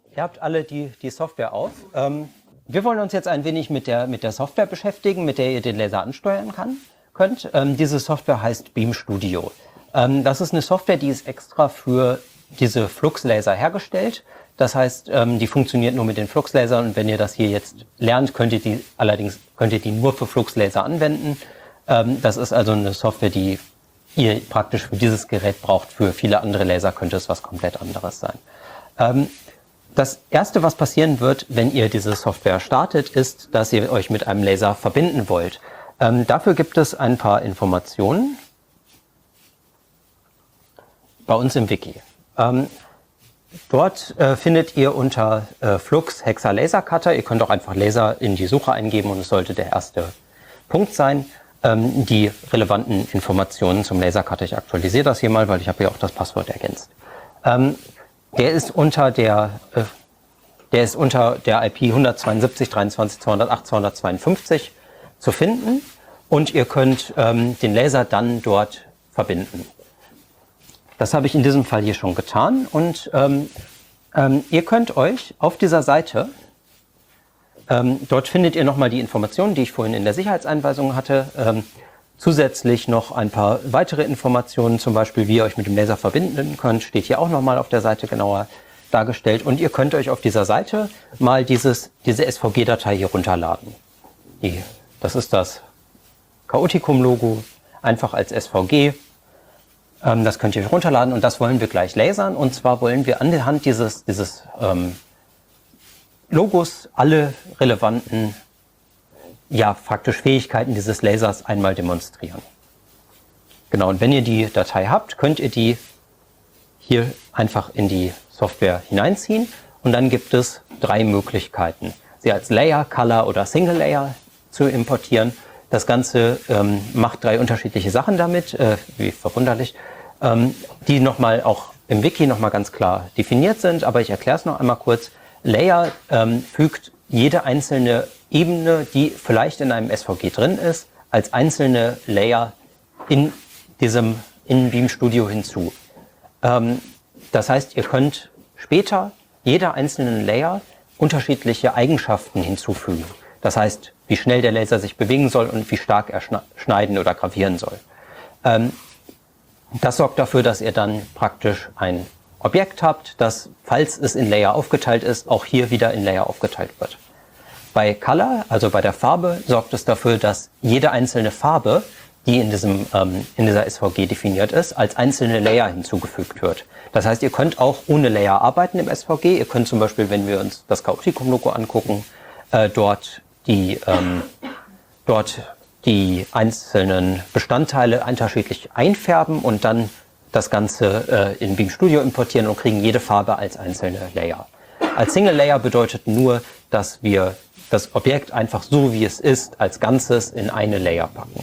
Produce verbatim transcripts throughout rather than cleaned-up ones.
Ihr habt alle die, die Software auf. Ähm, wir wollen uns jetzt ein wenig mit der, mit der Software beschäftigen, mit der ihr den Laser ansteuern kann, könnt. Ähm, diese Software heißt Beam Studio. Ähm, das ist eine Software, die ist extra für diese Fluxlaser hergestellt. Das heißt, ähm, die funktioniert nur mit den Fluxlasern und wenn ihr das hier jetzt lernt, könnt ihr die allerdings könnt ihr die nur für Fluxlaser anwenden. Ähm, das ist also eine Software, die ihr praktisch für dieses Gerät braucht. Für viele andere Laser könnte es was komplett anderes sein. Ähm, Das Erste, was passieren wird, wenn ihr diese Software startet, ist, dass ihr euch mit einem Laser verbinden wollt. Ähm, dafür gibt es ein paar Informationen bei uns im Wiki. Ähm, dort äh, findet ihr unter äh, Flux Hexa Laser Cutter, ihr könnt auch einfach Laser in die Suche eingeben und es sollte der erste Punkt sein, ähm, die relevanten Informationen zum Laser Cutter. Ich aktualisiere das hier mal, weil ich habe ja auch das Passwort ergänzt. Ähm, Der ist unter der, äh, der ist unter der I P hundertzweiundsiebzig Punkt dreiundzwanzig Punkt zweihundertacht Punkt zweihundertzweiundfünfzig zu finden und ihr könnt ähm, den Laser dann dort verbinden. Das habe ich in diesem Fall hier schon getan und ähm, ähm, ihr könnt euch auf dieser Seite, ähm, dort findet ihr nochmal die Informationen, die ich vorhin in der Sicherheitseinweisung hatte, ähm, zusätzlich noch ein paar weitere Informationen, zum Beispiel wie ihr euch mit dem Laser verbinden könnt, steht hier auch nochmal auf der Seite genauer dargestellt. Und ihr könnt euch auf dieser Seite mal dieses, diese S V G-Datei hier runterladen. Die, das ist das Chaoticum-Logo, einfach als S V G. Ähm, das könnt ihr euch runterladen und das wollen wir gleich lasern. Und zwar wollen wir an der Hand dieses, dieses ähm, Logos alle relevanten ja, praktisch Fähigkeiten dieses Lasers einmal demonstrieren. Genau, und wenn ihr die Datei habt, könnt ihr die hier einfach in die Software hineinziehen und dann gibt es drei Möglichkeiten, sie als Layer, Color oder Single Layer zu importieren. Das Ganze ähm, macht drei unterschiedliche Sachen damit, äh, wie verwunderlich, ähm, die nochmal auch im Wiki nochmal ganz klar definiert sind, aber ich erkläre es noch einmal kurz. Layer ähm, fügt jede einzelne Ebene, die vielleicht in einem S V G drin ist, als einzelne Layer in diesem in Beam Studio hinzu. Ähm, das heißt, ihr könnt später jeder einzelnen Layer unterschiedliche Eigenschaften hinzufügen. Das heißt, wie schnell der Laser sich bewegen soll und wie stark er schneiden oder gravieren soll. Ähm, das sorgt dafür, dass ihr dann praktisch ein Objekt habt, das, falls es in Layer aufgeteilt ist, auch hier wieder in Layer aufgeteilt wird. Bei Color, also bei der Farbe, sorgt es dafür, dass jede einzelne Farbe, die in, diesem, ähm, in dieser S V G definiert ist, als einzelne Layer hinzugefügt wird. Das heißt, ihr könnt auch ohne Layer arbeiten im S V G. Ihr könnt zum Beispiel, wenn wir uns das Chaoticum-Logo angucken, äh, dort, die, ähm, dort die einzelnen Bestandteile unterschiedlich einfärben und dann das Ganze äh, in Beam Studio importieren und kriegen jede Farbe als einzelne Layer. Als Single Layer bedeutet nur, dass wir das Objekt einfach so, wie es ist, als Ganzes in eine Layer packen.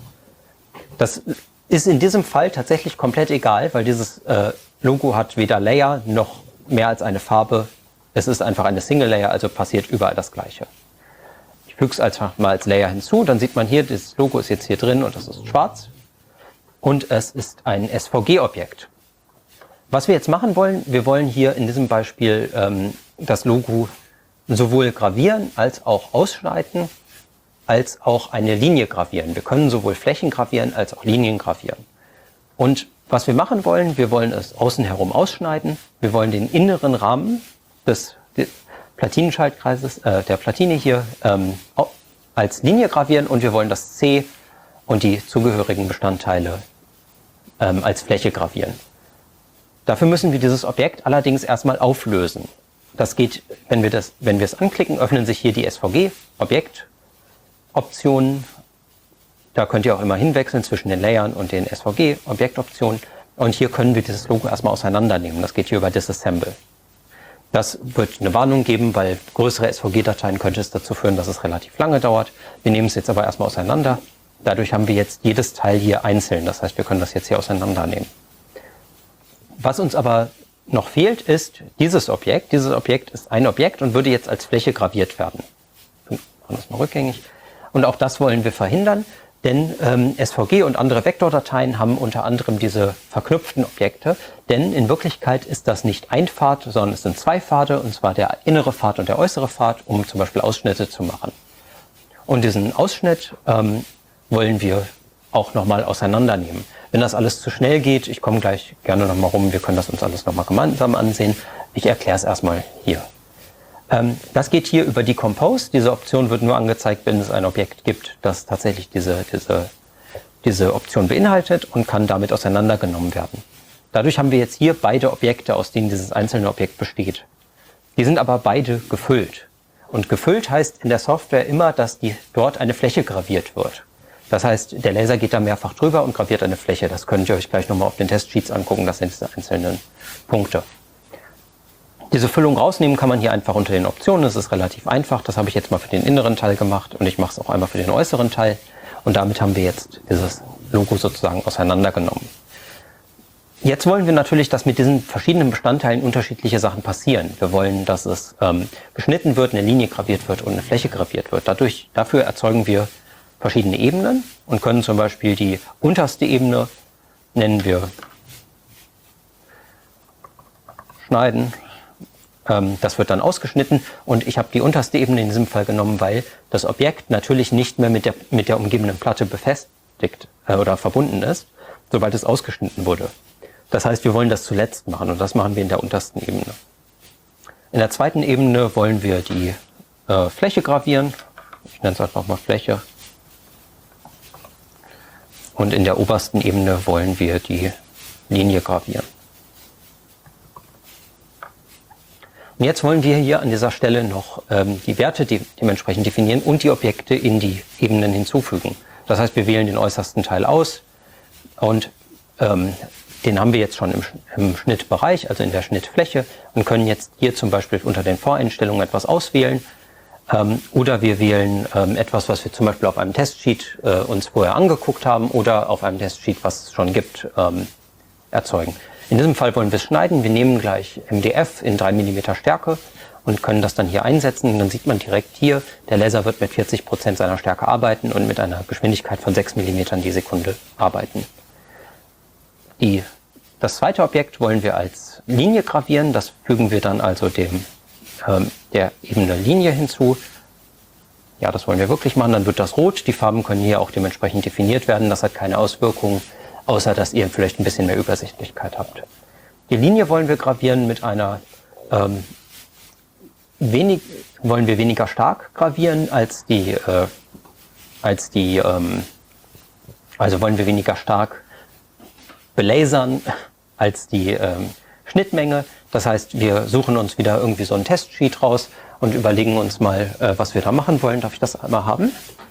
Das ist in diesem Fall tatsächlich komplett egal, weil dieses äh, Logo hat weder Layer noch mehr als eine Farbe. Es ist einfach eine Single Layer, also passiert überall das Gleiche. Ich füge es einfach mal als Layer hinzu, dann sieht man hier, das Logo ist jetzt hier drin und das ist schwarz. Und es ist ein S V G-Objekt. Was wir jetzt machen wollen, wir wollen hier in diesem Beispiel ähm, das Logo sowohl gravieren als auch ausschneiden, als auch eine Linie gravieren. Wir können sowohl Flächen gravieren als auch Linien gravieren. Und was wir machen wollen, wir wollen es außen herum ausschneiden. Wir wollen den inneren Rahmen des Platinenschaltkreises, äh, der Platine hier ähm, als Linie gravieren und wir wollen das C und die zugehörigen Bestandteile ähm, als Fläche gravieren. Dafür müssen wir dieses Objekt allerdings erstmal auflösen. Das geht, wenn wir das, wenn wir es anklicken, öffnen sich hier die S V G-Objektoptionen. Da könnt ihr auch immer hinwechseln zwischen den Layern und den S V G-Objektoptionen. Und hier können wir dieses Logo erstmal auseinandernehmen. Das geht hier über Disassemble. Das wird eine Warnung geben, weil größere S V G-Dateien könnte es dazu führen, dass es relativ lange dauert. Wir nehmen es jetzt aber erstmal auseinander. Dadurch haben wir jetzt jedes Teil hier einzeln. Das heißt, wir können das jetzt hier auseinandernehmen. Was uns aber noch fehlt, ist dieses Objekt. Dieses Objekt ist ein Objekt und würde jetzt als Fläche graviert werden. Wir machen das mal rückgängig. Und auch das wollen wir verhindern. Denn ähm, S V G und andere Vektordateien haben unter anderem diese verknüpften Objekte. Denn in Wirklichkeit ist das nicht ein Pfad, sondern es sind zwei Pfade, und zwar der innere Pfad und der äußere Pfad, um zum Beispiel Ausschnitte zu machen. Und diesen Ausschnitt ähm, wollen wir auch nochmal auseinandernehmen. Wenn das alles zu schnell geht, ich komme gleich gerne nochmal rum, wir können das uns alles nochmal gemeinsam ansehen. Ich erkläre es erstmal hier. Ähm, das geht hier über Decompose. Diese Option wird nur angezeigt, wenn es ein Objekt gibt, das tatsächlich diese, diese, diese Option beinhaltet und kann damit auseinandergenommen werden. Dadurch haben wir jetzt hier beide Objekte, aus denen dieses einzelne Objekt besteht. Die sind aber beide gefüllt. Und gefüllt heißt in der Software immer, dass die, dort eine Fläche graviert wird. Das heißt, der Laser geht da mehrfach drüber und graviert eine Fläche. Das könnt ihr euch gleich nochmal auf den Testsheets angucken. Das sind diese einzelnen Punkte. Diese Füllung rausnehmen kann man hier einfach unter den Optionen. Das ist relativ einfach. Das habe ich jetzt mal für den inneren Teil gemacht und ich mache es auch einmal für den äußeren Teil. Und damit haben wir jetzt dieses Logo sozusagen auseinandergenommen. Jetzt wollen wir natürlich, dass mit diesen verschiedenen Bestandteilen unterschiedliche Sachen passieren. Wir wollen, dass es ähm, geschnitten wird, eine Linie graviert wird und eine Fläche graviert wird. Dadurch, dafür erzeugen wir verschiedene Ebenen und können zum Beispiel die unterste Ebene nennen wir Schneiden. Ähm, das wird dann ausgeschnitten und ich habe die unterste Ebene in diesem Fall genommen, weil das Objekt natürlich nicht mehr mit der, mit der umgebenden Platte befestigt äh, oder verbunden ist, sobald es ausgeschnitten wurde. Das heißt, wir wollen das zuletzt machen und das machen wir in der untersten Ebene. In der zweiten Ebene wollen wir die äh, Fläche gravieren. Ich nenne es einfach mal Fläche. Und in der obersten Ebene wollen wir die Linie gravieren. Und jetzt wollen wir hier an dieser Stelle noch ähm, die Werte de dementsprechend definieren und die Objekte in die Ebenen hinzufügen. Das heißt, wir wählen den äußersten Teil aus und ähm, den haben wir jetzt schon im, im Schnittbereich, also in der Schnittfläche, und können jetzt hier zum Beispiel unter den Voreinstellungen etwas auswählen. Ähm, oder wir wählen ähm, etwas, was wir zum Beispiel auf einem Testsheet äh, uns vorher angeguckt haben oder auf einem Testsheet, was es schon gibt, ähm, erzeugen. In diesem Fall wollen wir es schneiden. Wir nehmen gleich M D F in drei Millimeter Stärke und können das dann hier einsetzen. Und dann sieht man direkt hier, der Laser wird mit vierzig Prozent seiner Stärke arbeiten und mit einer Geschwindigkeit von sechs Millimetern die Sekunde arbeiten. Die, das zweite Objekt wollen wir als Linie gravieren. Das fügen wir dann also dem, ähm, der Ebene Linie hinzu. Ja, das wollen wir wirklich machen. Dann wird das rot. Die Farben können hier auch dementsprechend definiert werden. Das hat keine Auswirkungen, außer dass ihr vielleicht ein bisschen mehr Übersichtlichkeit habt. Die Linie wollen wir gravieren mit einer, ähm, wenig, wollen wir weniger stark gravieren als die, äh, als die, ähm, also wollen wir weniger stark belasern als die ähm, Schnittmenge. Das heißt, wir suchen uns wieder irgendwie so ein Testsheet raus und überlegen uns mal, äh, was wir da machen wollen. Darf ich das einmal haben?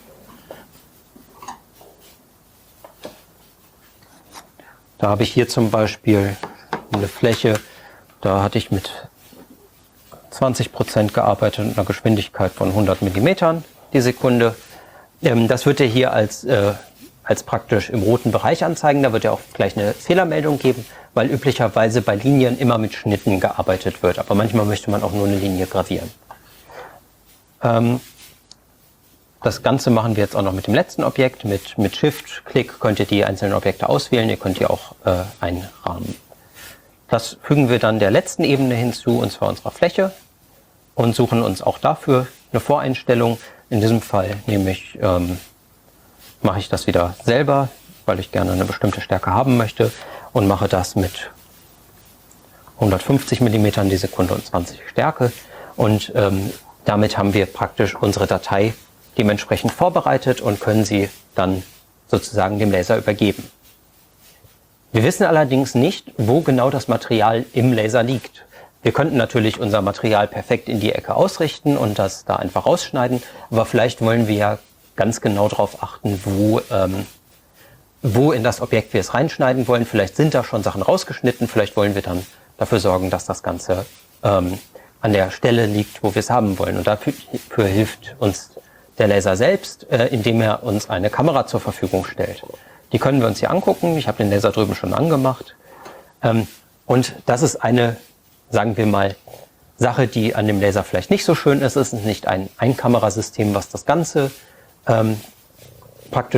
Da habe ich hier zum Beispiel eine Fläche, da hatte ich mit zwanzig Prozent gearbeitet mit einer Geschwindigkeit von hundert Millimetern die Sekunde. Ähm, das wird ja hier als äh, als praktisch im roten Bereich anzeigen. Da wird ja auch gleich eine Fehlermeldung geben, weil üblicherweise bei Linien immer mit Schnitten gearbeitet wird. Aber manchmal möchte man auch nur eine Linie gravieren. Ähm, das Ganze machen wir jetzt auch noch mit dem letzten Objekt. Mit, mit Shift-Klick könnt ihr die einzelnen Objekte auswählen. Ihr könnt hier auch äh, einrahmen. Das fügen wir dann der letzten Ebene hinzu, und zwar unserer Fläche. Und suchen uns auch dafür eine Voreinstellung. In diesem Fall nehme ich... Ähm, mache ich das wieder selber, weil ich gerne eine bestimmte Stärke haben möchte und mache das mit hundertfünfzig Millimetern die Sekunde und zwanzig Stärke. Und ähm, damit haben wir praktisch unsere Datei dementsprechend vorbereitet und können sie dann sozusagen dem Laser übergeben. Wir wissen allerdings nicht, wo genau das Material im Laser liegt. Wir könnten natürlich unser Material perfekt in die Ecke ausrichten und das da einfach rausschneiden, aber vielleicht wollen wir ja ganz genau darauf achten, wo, ähm, wo in das Objekt wir es reinschneiden wollen. Vielleicht sind da schon Sachen rausgeschnitten, vielleicht wollen wir dann dafür sorgen, dass das Ganze ähm, an der Stelle liegt, wo wir es haben wollen. Und dafür, dafür hilft uns der Laser selbst, äh, indem er uns eine Kamera zur Verfügung stellt. Die können wir uns hier angucken. Ich habe den Laser drüben schon angemacht. Ähm, und das ist eine, sagen wir mal, Sache, die an dem Laser vielleicht nicht so schön ist. Es ist nicht ein Einkamerasystem, was das Ganze ähm, praktisch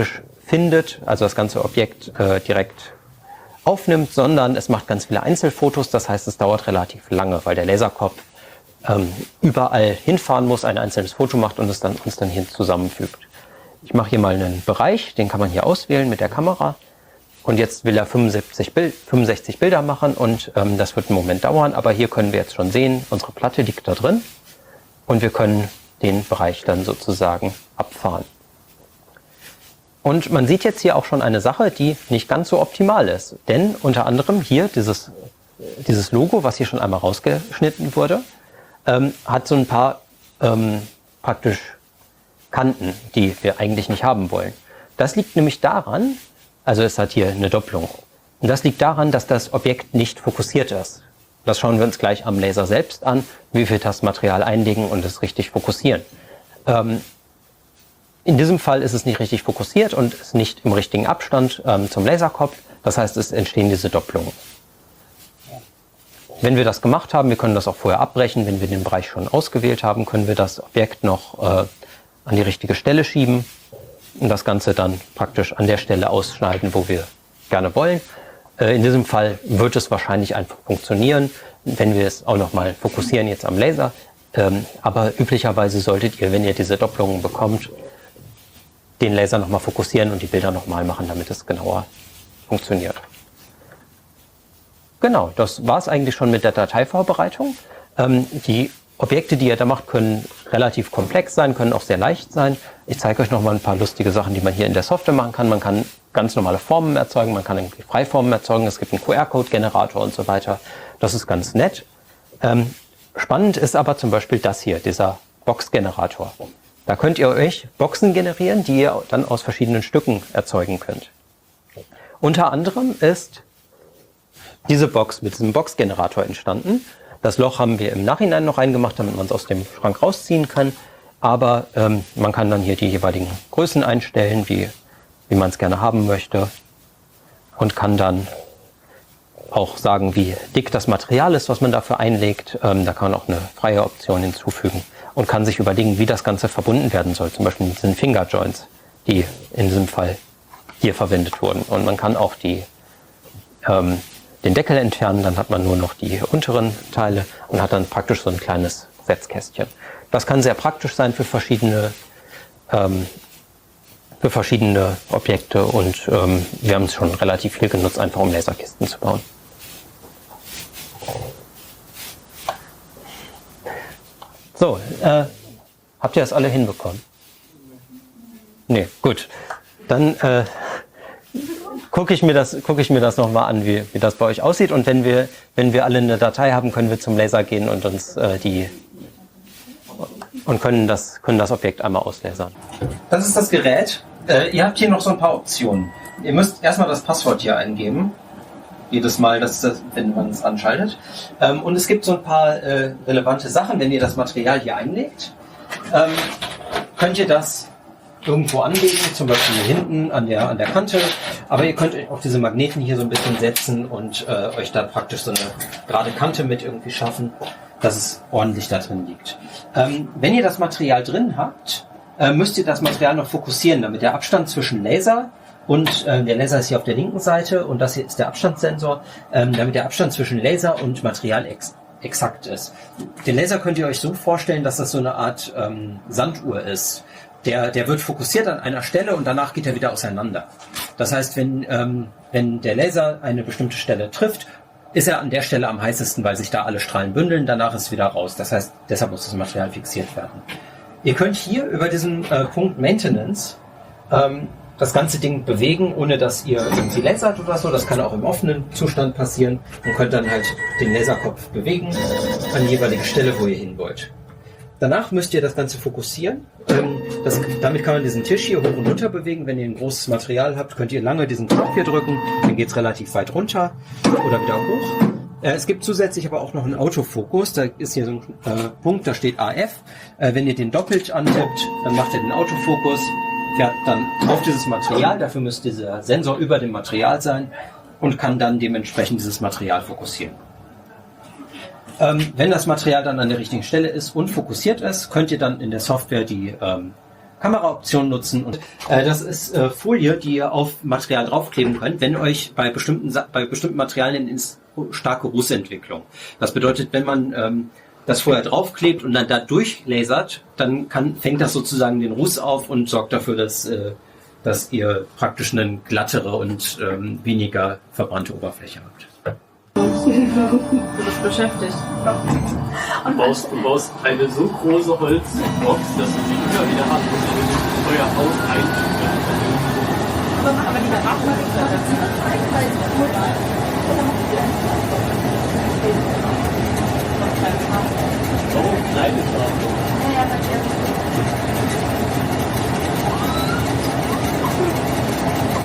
findet, also das ganze Objekt äh, direkt aufnimmt, sondern es macht ganz viele Einzelfotos. Das heißt, es dauert relativ lange, weil der Laserkopf ähm, überall hinfahren muss, ein einzelnes Foto macht und es dann, uns dann hier zusammenfügt. Ich mache hier mal einen Bereich, den kann man hier auswählen mit der Kamera. Und jetzt will er fünfundsiebzig Bild, fünfundsechzig Bilder machen und ähm, das wird einen Moment dauern. Aber hier können wir jetzt schon sehen, unsere Platte liegt da drin und wir können den Bereich dann sozusagen abfahren. Und man sieht jetzt hier auch schon eine Sache, die nicht ganz so optimal ist. Denn unter anderem hier dieses, dieses Logo, was hier schon einmal rausgeschnitten wurde, ähm, hat so ein paar ähm, praktisch Kanten, die wir eigentlich nicht haben wollen. Das liegt nämlich daran, also es hat hier eine Doppelung. Und das liegt daran, dass das Objekt nicht fokussiert ist. Das schauen wir uns gleich am Laser selbst an, wie wir das Material einlegen und es richtig fokussieren. Ähm, in diesem Fall ist es nicht richtig fokussiert und ist nicht im richtigen Abstand ähm, zum Laserkopf. Das heißt, es entstehen diese Doppelungen. Wenn wir das gemacht haben, wir können das auch vorher abbrechen, wenn wir den Bereich schon ausgewählt haben, können wir das Objekt noch äh, an die richtige Stelle schieben und das Ganze dann praktisch an der Stelle ausschneiden, wo wir gerne wollen. Äh, in diesem Fall wird es wahrscheinlich einfach funktionieren, wenn wir es auch nochmal fokussieren jetzt am Laser. Ähm, aber üblicherweise solltet ihr, wenn ihr diese Doppelungen bekommt, den Laser nochmal fokussieren und die Bilder nochmal machen, damit es genauer funktioniert. Genau, das war es eigentlich schon mit der Dateivorbereitung. Ähm, die Objekte, die ihr da macht, können relativ komplex sein, können auch sehr leicht sein. Ich zeige euch noch mal ein paar lustige Sachen, die man hier in der Software machen kann. Man kann ganz normale Formen erzeugen, man kann irgendwie Freiformen erzeugen, es gibt einen Q R-Code-Generator und so weiter. Das ist ganz nett. Ähm, spannend ist aber zum Beispiel das hier, dieser Box-Generator. Da könnt ihr euch Boxen generieren, die ihr dann aus verschiedenen Stücken erzeugen könnt. Unter anderem ist diese Box mit diesem Box-Generator entstanden. Das Loch haben wir im Nachhinein noch reingemacht, damit man es aus dem Schrank rausziehen kann. Aber ähm, man kann dann hier die jeweiligen Größen einstellen, wie, wie man es gerne haben möchte. Und kann dann auch sagen, wie dick das Material ist, was man dafür einlegt. Ähm, da kann man auch eine freie Option hinzufügen. Und kann sich überlegen, wie das Ganze verbunden werden soll. Zum Beispiel mit diesen Finger Joints, die in diesem Fall hier verwendet wurden. Und man kann auch die, ähm, den Deckel entfernen, dann hat man nur noch die unteren Teile und hat dann praktisch so ein kleines Setzkästchen. Das kann sehr praktisch sein für verschiedene, ähm, für verschiedene Objekte und ähm, wir haben es schon relativ viel genutzt, einfach um Laserkisten zu bauen. So, äh, habt ihr das alle hinbekommen? Nee, gut. Dann äh, gucke ich mir das, gucke ich mir das nochmal an, wie, wie das bei euch aussieht. Und wenn wir, wenn wir alle eine Datei haben, können wir zum Laser gehen und uns äh, die und können das, können das Objekt einmal auslasern. Das ist das Gerät. Äh, ihr habt hier noch so ein paar Optionen. Ihr müsst erstmal das Passwort hier eingeben. Jedes Mal, das, das, wenn man es anschaltet. Ähm, und es gibt so ein paar äh, relevante Sachen, wenn ihr das Material hier einlegt. Ähm, könnt ihr das irgendwo anlegen, zum Beispiel hier hinten an der, an der Kante. Aber ihr könnt auch diese Magneten hier so ein bisschen setzen und äh, euch da praktisch so eine gerade Kante mit irgendwie schaffen, dass es ordentlich da drin liegt. Ähm, wenn ihr das Material drin habt, äh, müsst ihr das Material noch fokussieren, damit der Abstand zwischen Laser und äh, der Laser ist hier auf der linken Seite und das hier ist der Abstandssensor, ähm, damit der Abstand zwischen Laser und Material ex exakt ist. Den Laser könnt ihr euch so vorstellen, dass das so eine Art ähm, Sanduhr ist. Der, der wird fokussiert an einer Stelle und danach geht er wieder auseinander. Das heißt, wenn, ähm, wenn der Laser eine bestimmte Stelle trifft, ist er an der Stelle am heißesten, weil sich da alle Strahlen bündeln, danach ist es wieder raus. Das heißt, deshalb muss das Material fixiert werden. Ihr könnt hier über diesen äh, Punkt Maintenance ähm, das ganze Ding bewegen, ohne dass ihr irgendwie lasert oder so. Das kann auch im offenen Zustand passieren und könnt dann halt den Laserkopf bewegen an die jeweilige Stelle, wo ihr hin wollt. Danach müsst ihr das Ganze fokussieren. Ähm, das, damit kann man diesen Tisch hier hoch und runter bewegen. Wenn ihr ein großes Material habt, könnt ihr lange diesen Knopf hier drücken. Dann geht es relativ weit runter oder wieder hoch. Äh, es gibt zusätzlich aber auch noch einen Autofokus. Da ist hier so ein äh, Punkt, da steht A F. Äh, wenn ihr den doppelt antippt, dann macht er den Autofokus. Ja, dann auf dieses Material, dafür müsste dieser Sensor über dem Material sein und kann dann dementsprechend dieses Material fokussieren. Ähm, wenn das Material dann an der richtigen Stelle ist und fokussiert ist, könnt ihr dann in der Software die ähm, Kameraoption nutzen. Und äh, das ist äh, Folie, die ihr auf Material draufkleben könnt, wenn euch bei bestimmten Sa bei bestimmten Materialien ist starke Rußentwicklung. Das bedeutet, wenn man ähm, das vorher draufklebt und dann da durchlasert, dann kann, fängt das sozusagen den Ruß auf und sorgt dafür, dass, äh, dass ihr praktisch eine glattere und ähm, weniger verbrannte Oberfläche habt. Du bist beschäftigt. Du baust, du baust eine so große Holzbox, dass du sie immer wieder hast und dann in euer Haus einfügen. Aber die Beratung ist das zeigen, weil es nur da ist.